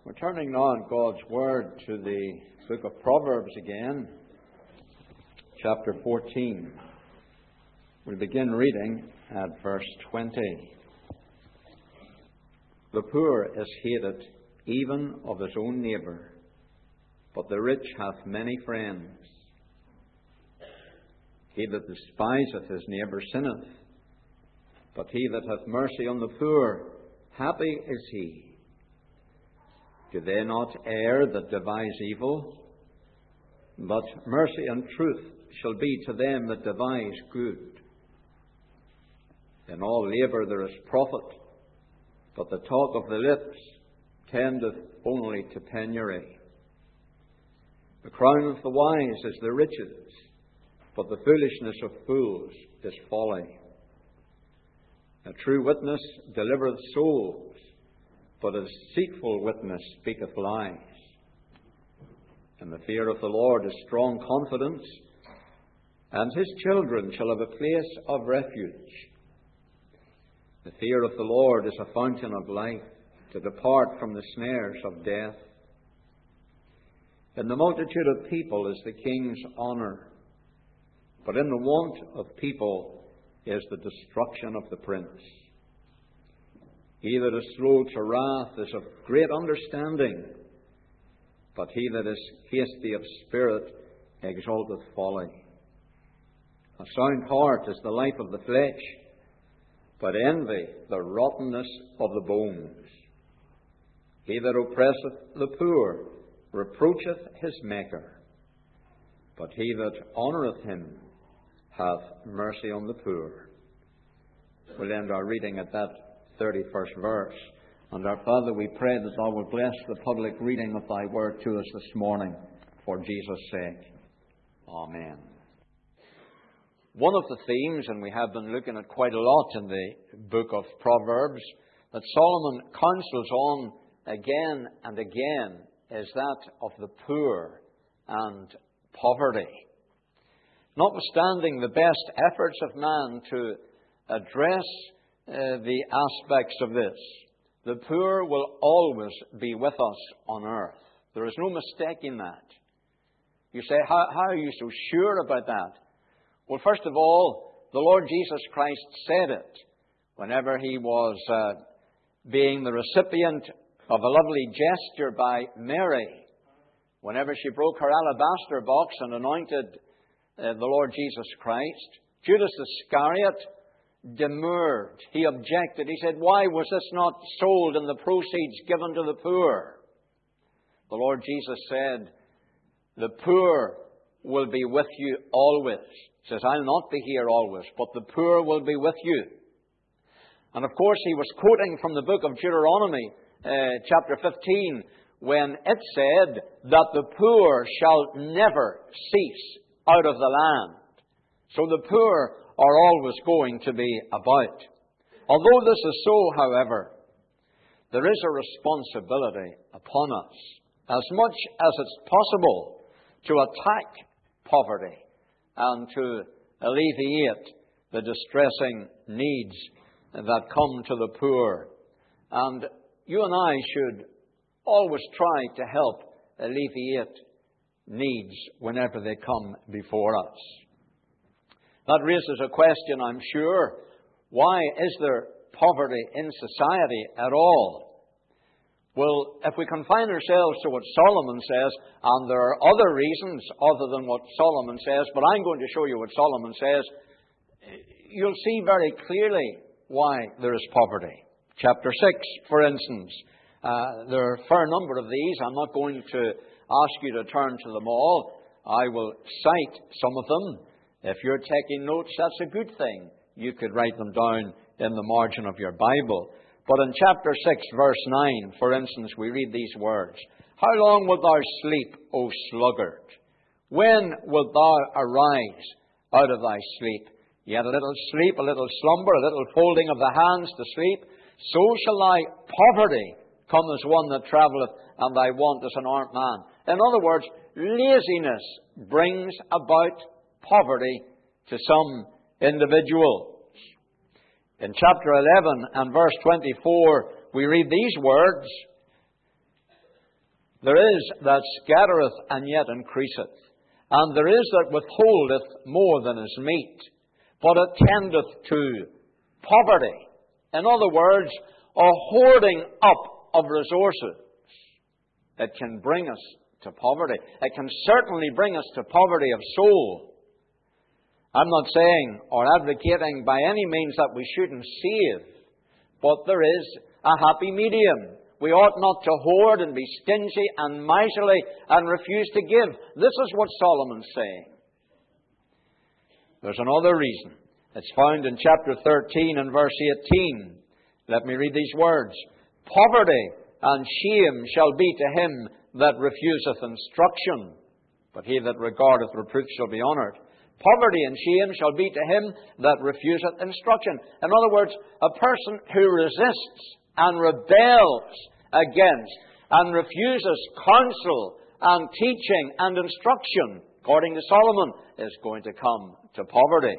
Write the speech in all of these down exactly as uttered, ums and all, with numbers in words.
We're turning now in God's Word to the book of Proverbs again, chapter fourteen. We begin reading at verse twenty. The poor is hated even of his own neighbour, but the rich hath many friends. He that despiseth his neighbour sinneth, but he that hath mercy on the poor, happy is he. Do they not err that devise evil? But mercy and truth shall be to them that devise good. In all labour there is profit, but the talk of the lips tendeth only to penury. The crown of the wise is the riches, but the foolishness of fools is folly. A true witness delivereth souls, but a deceitful witness speaketh lies. And the fear of the Lord is strong confidence, and his children shall have a place of refuge. The fear of the Lord is a fountain of life, to depart from the snares of death. In the multitude of people is the king's honour, but in the want of people is the destruction of the prince. He that is slow to wrath is of great understanding, but he that is hasty of spirit exalteth folly. A sound heart is the life of the flesh, but envy the rottenness of the bones. He that oppresseth the poor reproacheth his Maker, but he that honoureth him hath mercy on the poor. We'll end our reading at that thirty-first verse. And our Father, we pray that Thou will bless the public reading of Thy Word to us this morning, for Jesus' sake. Amen. One of the themes, and we have been looking at quite a lot in the book of Proverbs, that Solomon counsels on again and again, is that of the poor and poverty. Notwithstanding the best efforts of man to address uh, the aspects of this, the poor will always be with us on earth. There is no mistaking that. You say, how, how are you so sure about that? Well, first of all, the Lord Jesus Christ said it whenever He was uh, being the recipient of a lovely gesture by Mary. Whenever she broke her alabaster box and anointed uh, the Lord Jesus Christ, Judas Iscariot demurred. He objected. He said, why was this not sold and the proceeds given to the poor? The Lord Jesus said, the poor will be with you always. He says, I'll not be here always, but the poor will be with you. And of course, he was quoting from the book of Deuteronomy, uh, chapter fifteen, when it said that the poor shall never cease out of the land. So the poor are always going to be about. Although this is so, however, there is a responsibility upon us, as much as it's possible, to attack poverty and to alleviate the distressing needs that come to the poor. And you and I should always try to help alleviate needs whenever they come before us. That raises a question, I'm sure. Why is there poverty in society at all? Well, if we confine ourselves to what Solomon says, and there are other reasons other than what Solomon says, but I'm going to show you what Solomon says, you'll see very clearly why there is poverty. Chapter six, for instance. Uh, there are a fair number of these. I'm not going to ask you to turn to them all. I will cite some of them. If you're taking notes, that's a good thing. You could write them down in the margin of your Bible. But in chapter six, verse nine, for instance, we read these words. How long wilt thou sleep, O sluggard? When wilt thou arise out of thy sleep? Yet a little sleep, a little slumber, a little folding of the hands to sleep. So shall thy poverty come as one that travelleth, and thy want as an armed man. In other words, laziness brings about poverty to some individuals. In chapter eleven and verse twenty-four, we read these words. There is that scattereth and yet increaseth. And there is that withholdeth more than is meet, but attendeth to poverty. In other words, a hoarding up of resources. It can bring us to poverty. It can certainly bring us to poverty of soul. I'm not saying or advocating by any means that we shouldn't save, but there is a happy medium. We ought not to hoard and be stingy and miserly and refuse to give. This is what Solomon's saying. There's another reason. It's found in chapter thirteen and verse eighteen. Let me read these words. Poverty and shame shall be to him that refuseth instruction, but he that regardeth reproof shall be honoured. Poverty and shame shall be to him that refuseth instruction. In other words, a person who resists and rebels against and refuses counsel and teaching and instruction, according to Solomon, is going to come to poverty.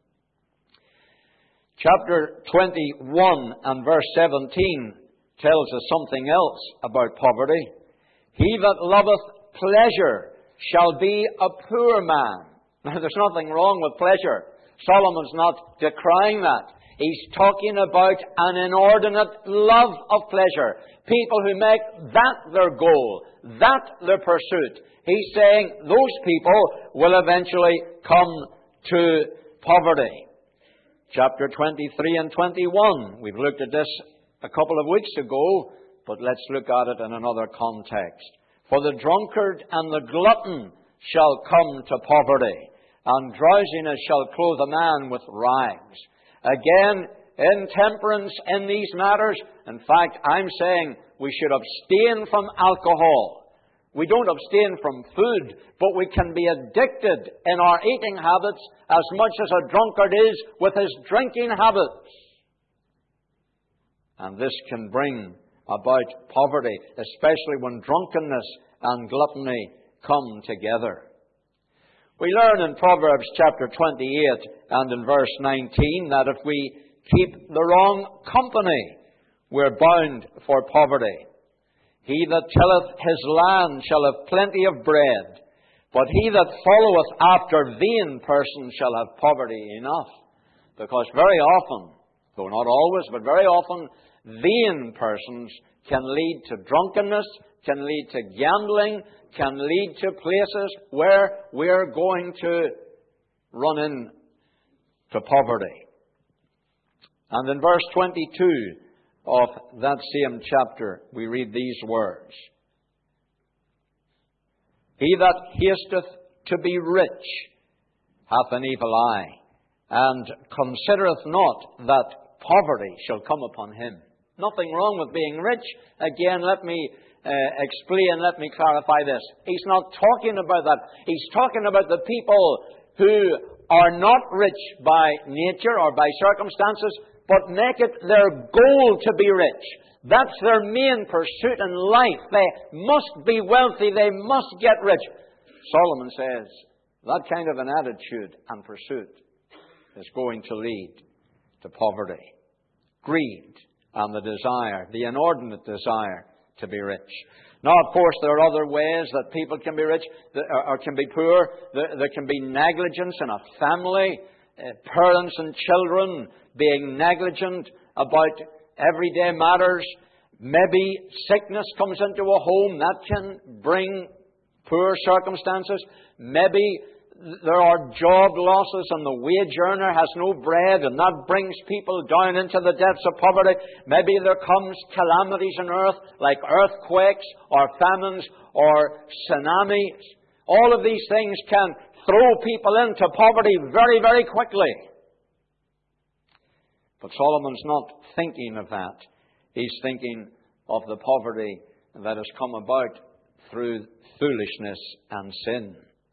Chapter twenty-one and verse seventeen tells us something else about poverty. He that loveth pleasure shall be a poor man. Now, there's nothing wrong with pleasure. Solomon's not decrying that. He's talking about an inordinate love of pleasure. People who make that their goal, that their pursuit. He's saying those people will eventually come to poverty. Chapter twenty-three and twenty-one. We've looked at this a couple of weeks ago, but let's look at it in another context. For the drunkard and the glutton shall come to poverty, and drowsiness shall clothe a man with rags. Again, intemperance in these matters. In fact, I'm saying we should abstain from alcohol. We don't abstain from food, but we can be addicted in our eating habits as much as a drunkard is with his drinking habits. And this can bring about poverty, especially when drunkenness and gluttony come together. We learn in Proverbs chapter twenty-eight and in verse nineteen that if we keep the wrong company, we're bound for poverty. He that tilleth his land shall have plenty of bread, but he that followeth after vain persons shall have poverty enough. Because very often, though not always, but very often, vain persons can lead to drunkenness, can lead to gambling, can lead to places where we're going to run into poverty. And in verse twenty-two of that same chapter, we read these words. He that hasteth to be rich hath an evil eye, and considereth not that poverty shall come upon him. Nothing wrong with being rich. Again, let me uh, explain, let me clarify this. He's not talking about that. He's talking about the people who are not rich by nature or by circumstances, but make it their goal to be rich. That's their main pursuit in life. They must be wealthy. They must get rich. Solomon says that kind of an attitude and pursuit is going to lead to poverty, greed, and the desire, the inordinate desire to be rich. Now, of course, there are other ways that people can be rich or can be poor. There can be negligence in a family, parents and children being negligent about everyday matters. Maybe sickness comes into a home. That can bring poor circumstances. Maybe there are job losses and the wage earner has no bread, and that brings people down into the depths of poverty. Maybe there comes calamities on earth like earthquakes or famines or tsunamis. All of these things can throw people into poverty very, very quickly. But Solomon's not thinking of that. He's thinking of the poverty that has come about through foolishness and sin.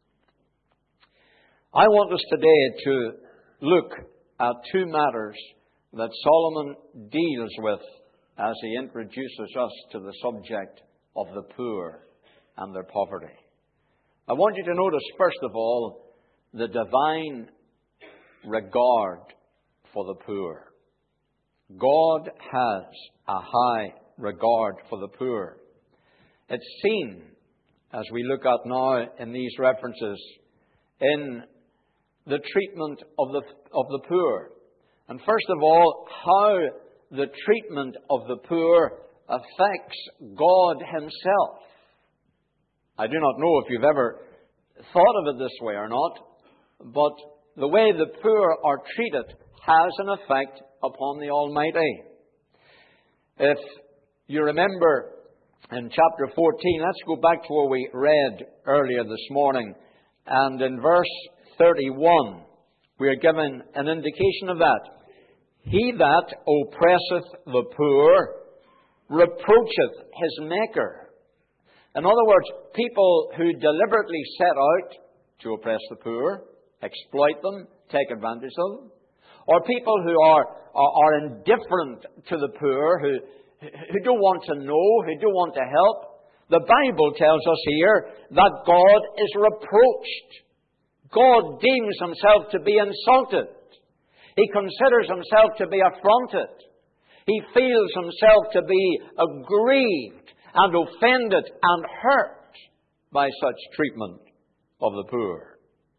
I want us today to look at two matters that Solomon deals with as he introduces us to the subject of the poor and their poverty. I want you to notice, first of all, the divine regard for the poor. God has a high regard for the poor. It's seen, as we look at now in these references, in the treatment of the, of the poor. And first of all, how the treatment of the poor affects God Himself. I do not know if you've ever thought of it this way or not, but the way the poor are treated has an effect upon the Almighty. If you remember in chapter fourteen, let's go back to where we read earlier this morning, and in verse thirty-one, we are given an indication of that. He that oppresseth the poor reproacheth his Maker. In other words, people who deliberately set out to oppress the poor, exploit them, take advantage of them, or people who are, are, are indifferent to the poor, who, who don't want to know, who don't want to help, the Bible tells us here that God is reproached. God deems Himself to be insulted. He considers Himself to be affronted. He feels Himself to be aggrieved and offended and hurt by such treatment of the poor.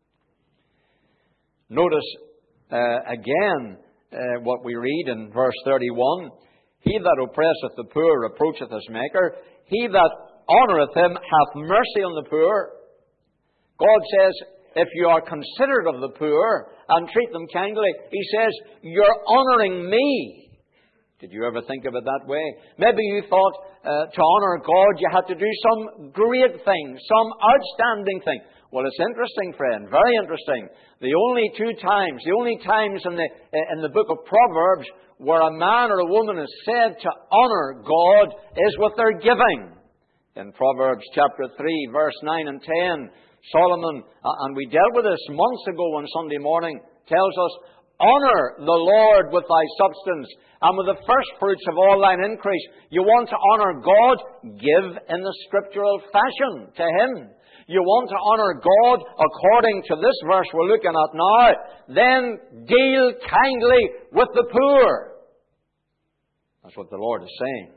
Notice uh, again uh, what we read in verse thirty-one. He that oppresseth the poor reproacheth his Maker. He that honoureth him hath mercy on the poor. God says, if you are considerate of the poor and treat them kindly, He says, you're honouring me. Did you ever think of it that way? Maybe you thought uh, to honour God you had to do some great thing, some outstanding thing. Well, it's interesting, friend, very interesting. The only two times, the only times in the, in the book of Proverbs where a man or a woman is said to honour God is with their giving. In Proverbs chapter three, verse nine and ten, Solomon, and we dealt with this months ago on Sunday morning, tells us, honour the Lord with thy substance, and with the first fruits of all thine increase. You want to honour God? Give in the scriptural fashion to Him. You want to honour God according to this verse we're looking at now? Then deal kindly with the poor. That's what the Lord is saying.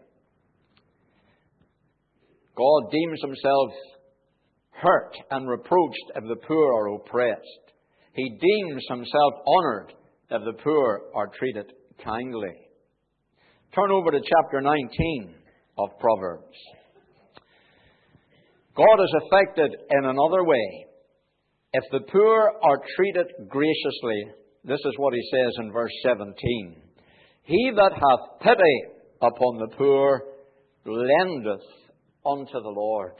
God deems Himself hurt and reproached if the poor are oppressed. He deems Himself honoured if the poor are treated kindly. Turn over to chapter nineteen of Proverbs. God is affected in another way. If the poor are treated graciously, this is what He says in verse seventeen. He that hath pity upon the poor lendeth unto the Lord.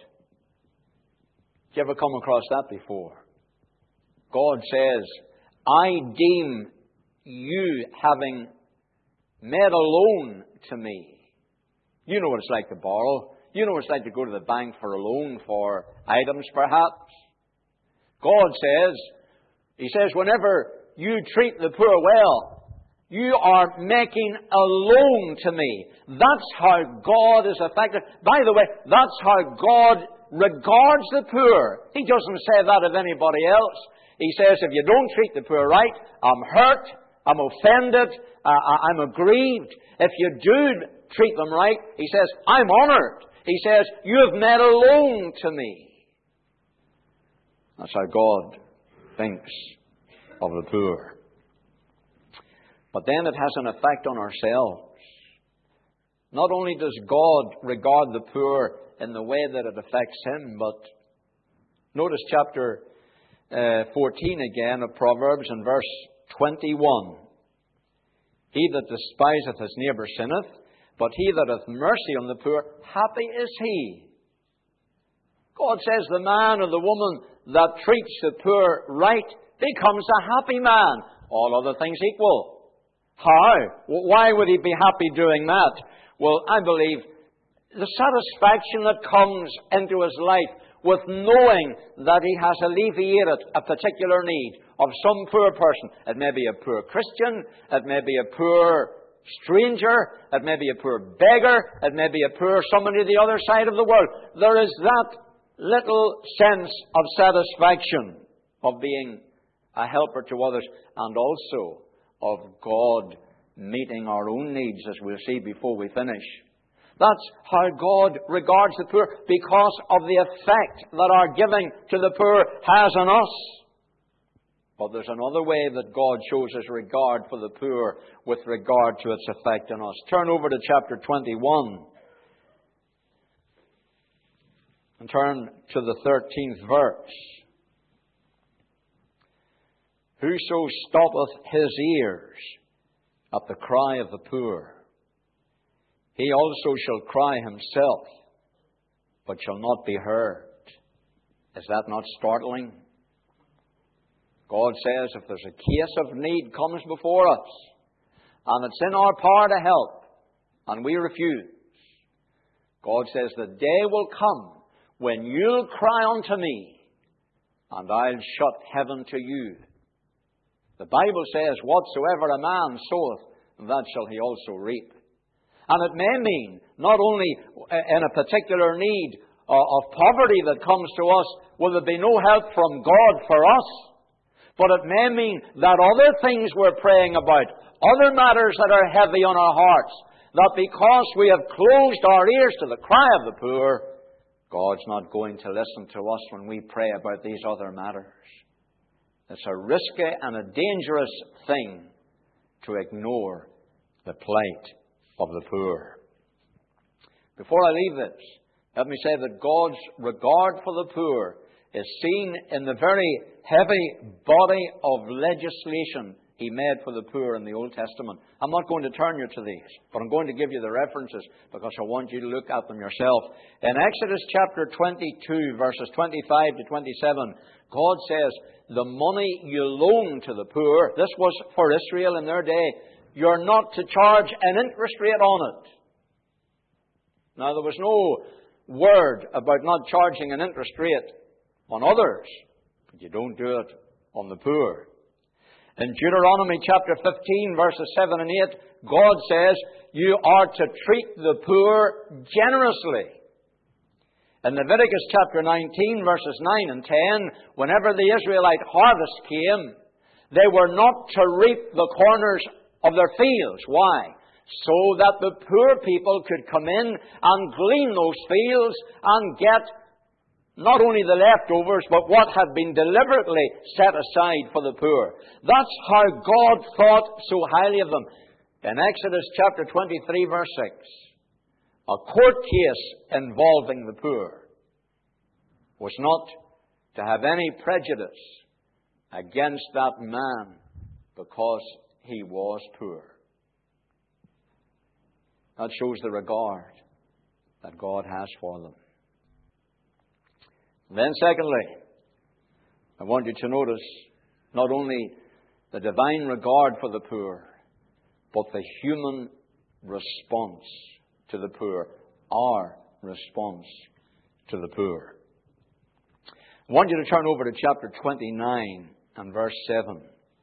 Did you ever come across that before? God says, I deem you having made a loan to me. You know what it's like to borrow. You know what it's like to go to the bank for a loan for items, perhaps. God says, He says, whenever you treat the poor well, you are making a loan to me. That's how God is affected. By the way, that's how God regards the poor. He doesn't say that of anybody else. He says, if you don't treat the poor right, I'm hurt, I'm offended, uh, I'm aggrieved. If you do treat them right, He says, I'm honoured. He says, you have made a loan to me. That's how God thinks of the poor. But then it has an effect on ourselves. Not only does God regard the poor in the way that it affects Him, but notice chapter uh, fourteen again of Proverbs in verse twenty-one. He that despiseth his neighbour sinneth, but he that hath mercy on the poor, happy is he. God says the man or the woman that treats the poor right becomes a happy man, all other things equal. How? Why would he be happy doing that? Well, I believe the satisfaction that comes into his life with knowing that he has alleviated a particular need of some poor person. It may be a poor Christian, it may be a poor stranger, it may be a poor beggar, it may be a poor somebody the other side of the world. There is that little sense of satisfaction of being a helper to others, and also of God meeting our own needs, as we'll see before we finish. That's how God regards the poor, because of the effect that our giving to the poor has on us. But there's another way that God shows His regard for the poor with regard to its effect on us. Turn over to chapter twenty-one. And turn to the thirteenth verse. Whoso stoppeth his ears at the cry of the poor, he also shall cry himself, but shall not be heard. Is that not startling? God says if there's a case of need comes before us, and it's in our power to help, and we refuse, God says the day will come when you'll cry unto me, and I'll shut heaven to you. The Bible says, whatsoever a man soweth, that shall he also reap. And it may mean, not only in a particular need of poverty that comes to us, will there be no help from God for us, but it may mean that other things we're praying about, other matters that are heavy on our hearts, that because we have closed our ears to the cry of the poor, God's not going to listen to us when we pray about these other matters. It's a risky and a dangerous thing to ignore the plight of the poor. Before I leave this, let me say that God's regard for the poor is seen in the very heavy body of legislation He made for the poor in the Old Testament. I'm not going to turn you to these, but I'm going to give you the references because I want you to look at them yourself. In Exodus chapter twenty-two, verses twenty-five to twenty-seven, God says, the money you loan to the poor, this was for Israel in their day, you're not to charge an interest rate on it. Now, there was no word about not charging an interest rate on others, but you don't do it on the poor. In Deuteronomy chapter fifteen, verses seven and eight, God says you are to treat the poor generously. In Leviticus chapter nineteen, verses nine and ten, whenever the Israelite harvest came, they were not to reap the corners of their fields. Why? So that the poor people could come in and glean those fields and get not only the leftovers, but what had been deliberately set aside for the poor. That's how God thought so highly of them. In Exodus chapter twenty-three, verse six, a court case involving the poor was not to have any prejudice against that man because he was poor. That shows the regard that God has for them. Then secondly, I want you to notice not only the divine regard for the poor, but the human response to the poor, our response to the poor. I want you to turn over to chapter twenty-nine and verse seven.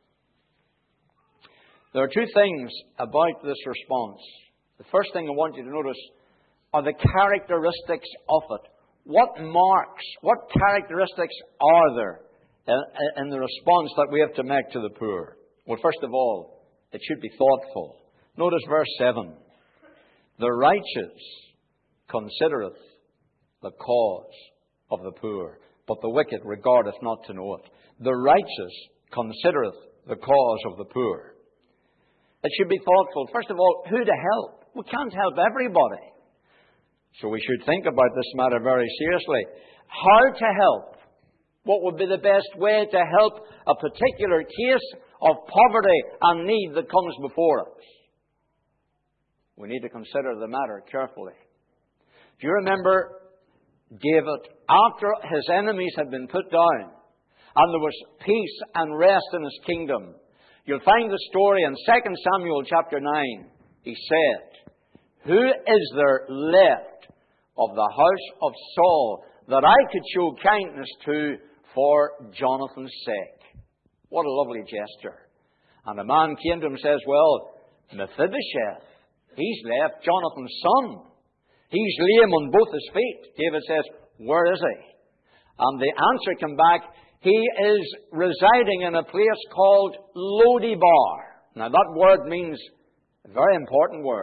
There are two things about this response. The first thing I want you to notice are the characteristics of it. What marks, what characteristics are there in, in the response that we have to make to the poor? Well, first of all, it should be thoughtful. Notice verse seven. The righteous considereth the cause of the poor, but the wicked regardeth not to know it. The righteous considereth the cause of the poor. It should be thoughtful. First of all, who to help? We can't help everybody. So we should think about this matter very seriously. How to help? What would be the best way to help a particular case of poverty and need that comes before us? We need to consider the matter carefully. Do you remember David, after his enemies had been put down and there was peace and rest in his kingdom? You'll find the story in Second Samuel chapter nine. He said, who is there left of the house of Saul that I could show kindness to for Jonathan's sake? What a lovely gesture. And a man came to him and says, well, Mephibosheth, he's left, Jonathan's son. He's lame on both his feet. David says, where is he? And the answer came back, he is residing in a place called Lodebar. Now that word means a very important word.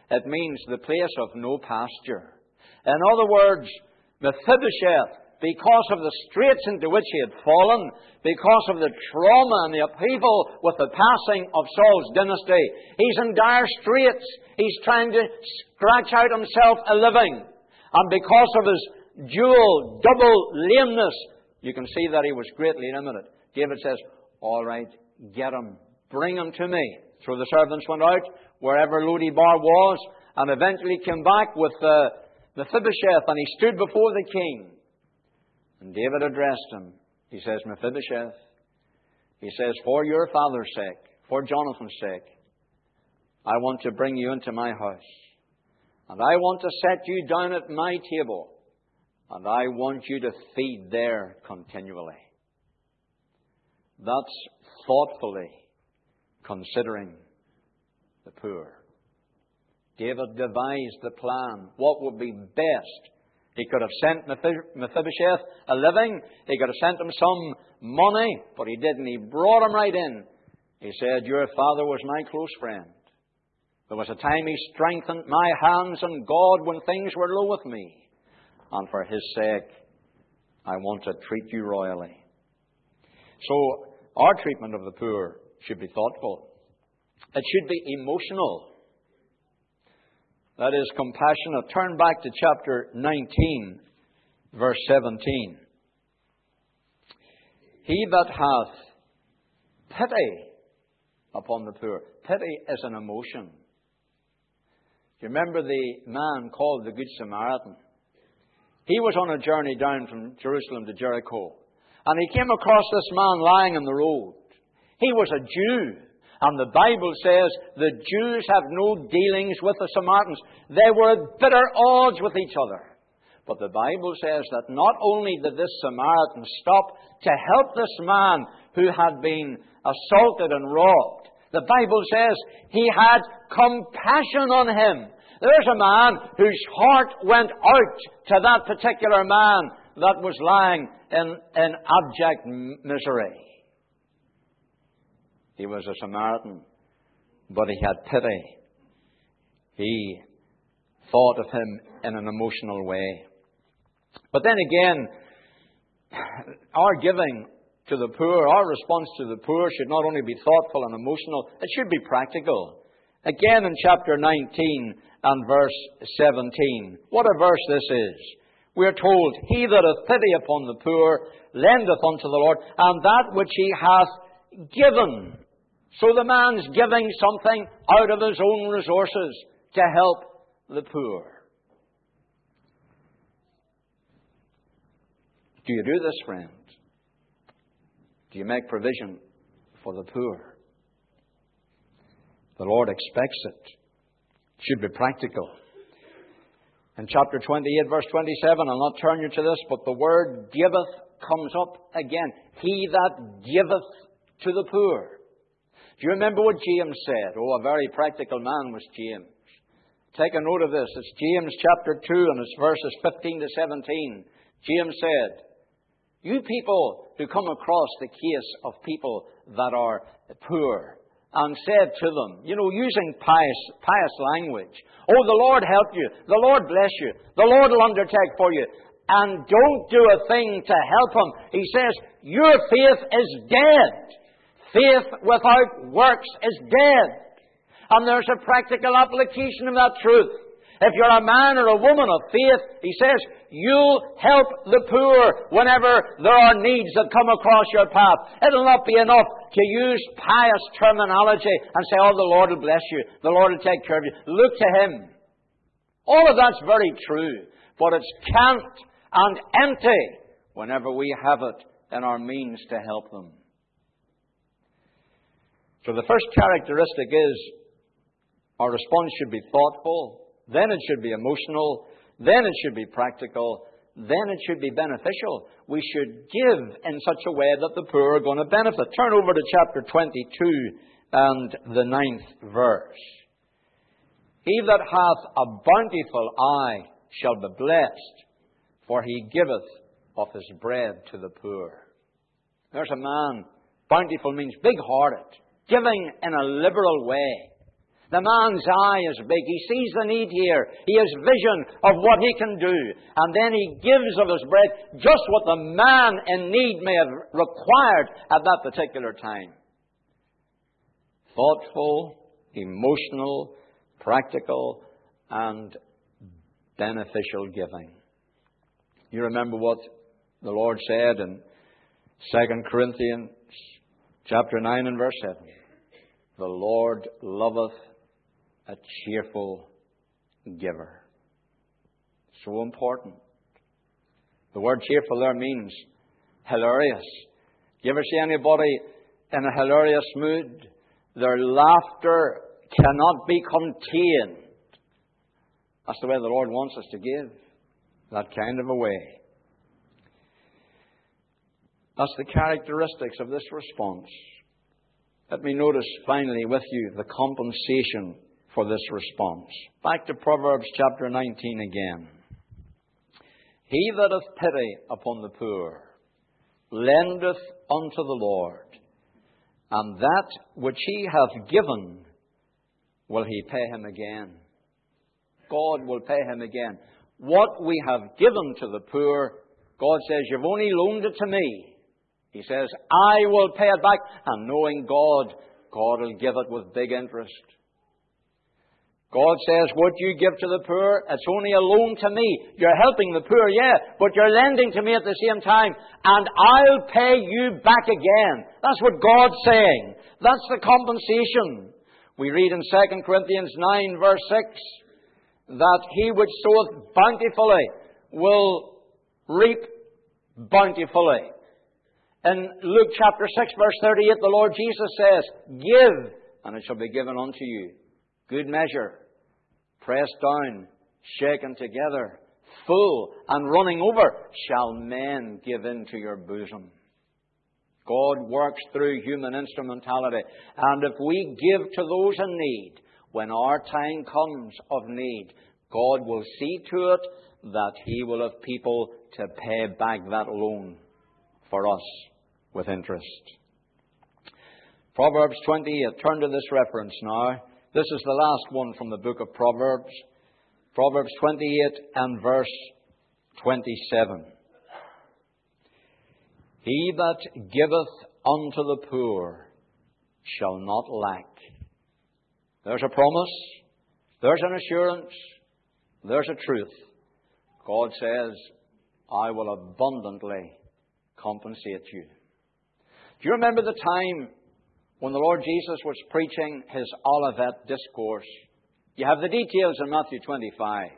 It means the place of no pasture. In other words, Mephibosheth, because of the straits into which he had fallen, because of the trauma and the upheaval with the passing of Saul's dynasty, he's in dire straits. He's trying to scratch out himself a living. And because of his dual, double lameness, you can see that he was greatly limited. David says, all right, get him. Bring him to me. So the servants went out wherever Lo-debar was, and eventually came back with uh, Mephibosheth, and he stood before the king. And David addressed him. He says, Mephibosheth, he says, for your father's sake, for Jonathan's sake, I want to bring you into my house. And I want to set you down at my table. And I want you to feed there continually. That's thoughtfully considering the poor. David devised the plan. What would be best? He could have sent Mephibosheth a living. He could have sent him some money. But he didn't. He brought him right in. He said, your father was my close friend. There was a time he strengthened my hands and God when things were low with me. And for his sake, I want to treat you royally. So, our treatment of the poor should be thoughtful. It should be emotional. That is compassionate. Turn back to chapter nineteen, verse seventeen. He that hath pity upon the poor. Pity is an emotion. Do you remember the man called the Good Samaritan? He was on a journey down from Jerusalem to Jericho. And he came across this man lying in the road. He was a Jew. And the Bible says the Jews have no dealings with the Samaritans. They were at bitter odds with each other. But the Bible says that not only did this Samaritan stop to help this man who had been assaulted and robbed, the Bible says he had compassion on him. There's a man whose heart went out to that particular man that was lying in, in abject misery. He was a Samaritan, but he had pity. He thought of him in an emotional way. But then again, our giving to the poor, our response to the poor should not only be thoughtful and emotional, it should be practical. Again in chapter nineteen and verse seventeen. What a verse this is. We are told, he that hath pity upon the poor lendeth unto the Lord, and that which he hath given. So the man's giving something out of his own resources to help the poor. Do you do this, friend? Do you make provision for the poor? The Lord expects it. It should be practical. In chapter twenty-eight, verse twenty-seven, I'll not turn you to this, but the word giveth comes up again. He that giveth to the poor. Do you remember what James said? Oh, a very practical man was James. Take a note of this. It's James chapter two and it's verses fifteen to seventeen. James said, you people who come across the case of people that are poor, and said to them, you know, using pious, pious language, oh, the Lord help you, the Lord bless you, the Lord will undertake for you, and don't do a thing to help him. He says, your faith is dead. Faith without works is dead. And there's a practical application of that truth. If you're a man or a woman of faith, he says, you'll help the poor whenever there are needs that come across your path. It'll not be enough to use pious terminology and say, oh, the Lord will bless you. The Lord will take care of you. Look to Him. All of that's very true. But it's cant and empty whenever we have it in our means to help them. So the first characteristic is our response should be thoughtful. Then it should be emotional. Then it should be practical. Then it should be beneficial. We should give in such a way that the poor are going to benefit. Turn over to chapter twenty-two and the ninth verse. He that hath a bountiful eye shall be blessed, for he giveth of his bread to the poor. There's a man. Bountiful means big-hearted, giving in a liberal way. The man's eye is big. He sees the need here. He has vision of what he can do. And then he gives of his bread just what the man in need may have required at that particular time. Thoughtful, emotional, practical, and beneficial giving. You remember what the Lord said in Second Corinthians chapter nine and verse seven. The Lord loveth a cheerful giver. So important. The word cheerful there means hilarious. You ever see anybody in a hilarious mood? Their laughter cannot be contained. That's the way the Lord wants us to give. That kind of a way. That's the characteristics of this response. Let me notice finally with you the compensation for this response. Back to Proverbs chapter nineteen again. He that hath pity upon the poor lendeth unto the Lord, and that which he hath given will he pay him again. God will pay him again. What we have given to the poor, God says, you've only loaned it to me. He says, I will pay it back. And knowing God, God will give it with big interest. God says, what you give to the poor, it's only a loan to me. You're helping the poor, yeah, but you're lending to me at the same time, and I'll pay you back again. That's what God's saying. That's the compensation. We read in Second Corinthians nine, verse six, that he which soweth bountifully will reap bountifully. In Luke chapter six, verse thirty-eight, the Lord Jesus says, give, and it shall be given unto you. Good measure, pressed down, shaken together, full and running over, shall men give into your bosom. God works through human instrumentality. And if we give to those in need, when our time comes of need, God will see to it that He will have people to pay back that loan for us with interest. Proverbs twenty-eight. Turn to this reference now. This is the last one from the book of Proverbs. Proverbs twenty-eight and verse twenty-seven. He that giveth unto the poor shall not lack. There's a promise. There's an assurance. There's a truth. God says, I will abundantly compensate you. Do you remember the time when the Lord Jesus was preaching His Olivet discourse? You have the details in Matthew twenty-five.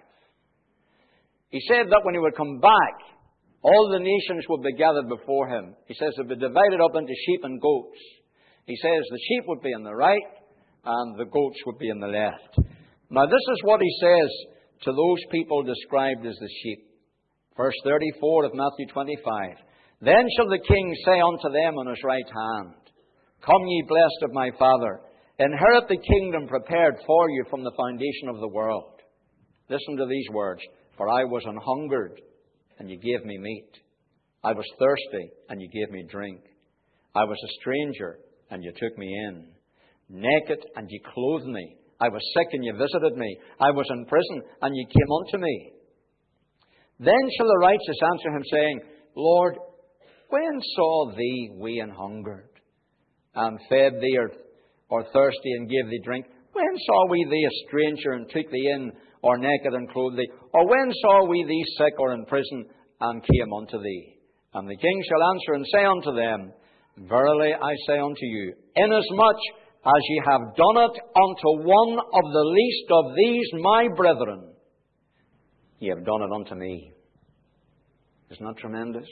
He said that when He would come back, all the nations would be gathered before Him. He says they'd be divided up into sheep and goats. He says the sheep would be on the right and the goats would be on the left. Now this is what He says to those people described as the sheep. Verse thirty-four of Matthew twenty-five. Then shall the king say unto them on his right hand, Come ye blessed of my Father, inherit the kingdom prepared for you from the foundation of the world. Listen to these words. For I was an hungered, and you gave me meat. I was thirsty, and you gave me drink. I was a stranger, and you took me in. Naked, and you clothed me. I was sick, and you visited me. I was in prison, and you came unto me. Then shall the righteous answer him, saying, Lord, when saw thee we an hungered, and fed thee, or, or thirsty, and gave thee drink? When saw we thee a stranger, and took thee in, or naked, and clothed thee? Or when saw we thee sick, or in prison, and came unto thee? And the king shall answer and say unto them, Verily I say unto you, inasmuch as ye have done it unto one of the least of these my brethren, ye have done it unto me. Isn't that tremendous?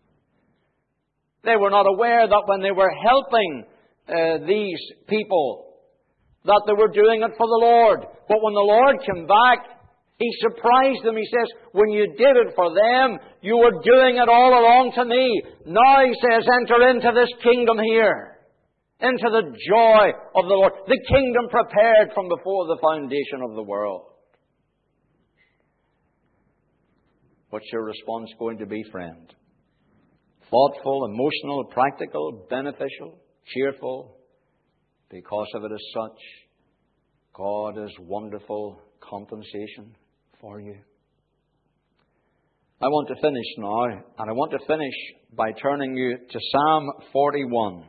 They were not aware that when they were helping uh, these people, that they were doing it for the Lord. But when the Lord came back, He surprised them. He says, when you did it for them, you were doing it all along to me. Now, He says, enter into this kingdom here. Into the joy of the Lord. The kingdom prepared from before the foundation of the world. What's your response going to be, friend? Thoughtful, emotional, practical, beneficial, cheerful, because of it as such. God is wonderful compensation for you. I want to finish now, and I want to finish by turning you to Psalm forty-one.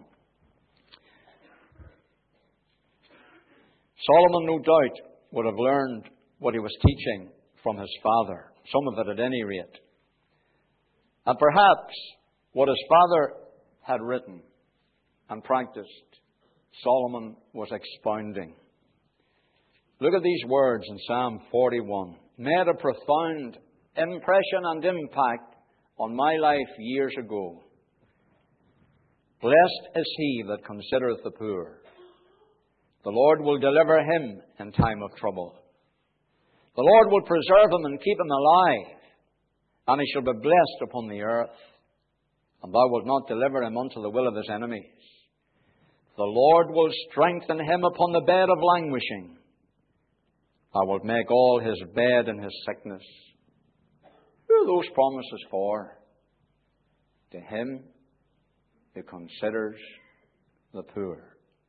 Solomon, no doubt, would have learned what he was teaching from his father, some of it at any rate. And perhaps what his father had written and practiced, Solomon was expounding. Look at these words in Psalm forty-one. Made a profound impression and impact on my life years ago. Blessed is he that considereth the poor. The Lord will deliver him in time of trouble. The Lord will preserve him and keep him alive, and he shall be blessed upon the earth. And thou wilt not deliver him unto the will of his enemies. The Lord will strengthen him upon the bed of languishing. I will make all his bed in his sickness. Who are those promises for? To him who considers the poor.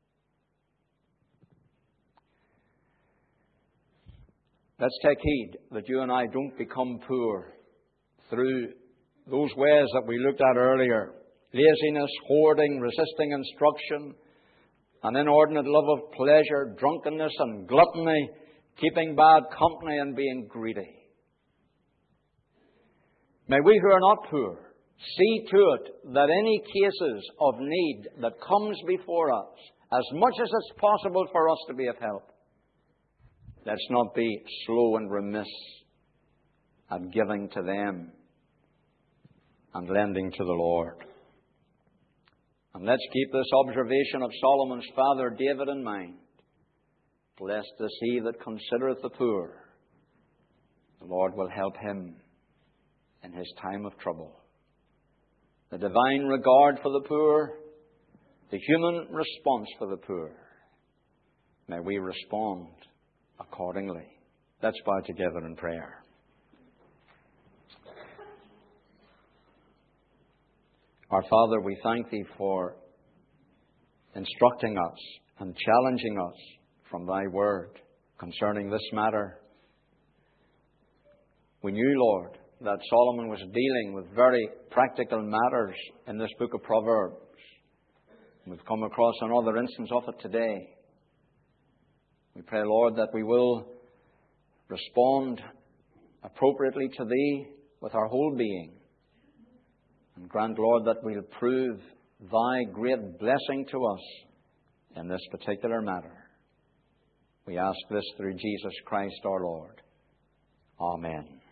Let's take heed that you and I don't become poor through those ways that we looked at earlier. Laziness, hoarding, resisting instruction, an inordinate love of pleasure, drunkenness and gluttony, keeping bad company and being greedy. May we who are not poor see to it that any cases of need that comes before us, as much as it's possible for us to be of help, let's not be slow and remiss at giving to them and lending to the Lord. And let's keep this observation of Solomon's father David in mind. Blessed is he that considereth the poor. The Lord will help him in his time of trouble. The divine regard for the poor, the human response for the poor. May we respond accordingly. Let's bow together in prayer. Our Father, we thank Thee for instructing us and challenging us from Thy Word concerning this matter. We knew, Lord, that Solomon was dealing with very practical matters in this book of Proverbs. We've come across another instance of it today. We pray, Lord, that we will respond appropriately to Thee with our whole being. And grant, Lord, that we'll prove Thy great blessing to us in this particular matter. We ask this through Jesus Christ our Lord. Amen.